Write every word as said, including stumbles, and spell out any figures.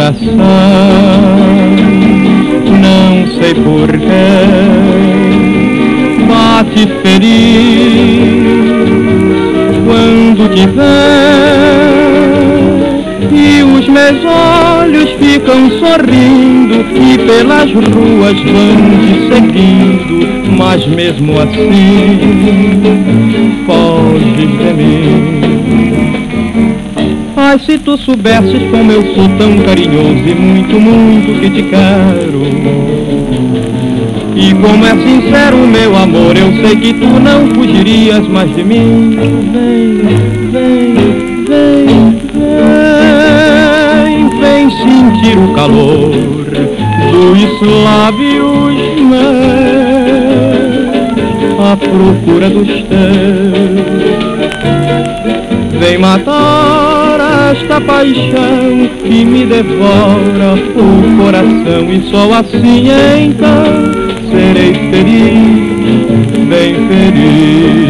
coração, não sei porquê, bate feliz quando te vê, e os meus olhos ficam sorrindo e pelas ruas vão te seguindo, mas mesmo assim foges de mim. Ai, se tu soubesses como eu sou tão carinhoso e muito, muito que te quero, e como é sincero o meu amor, eu sei que tu não fugirias mais de mim. Vem, vem, vem, vem, vem sentir o calor dos lábios meus à procura dos teus. Vem matar esta paixão que me devora o coração, e só assim então serei feliz, bem feliz.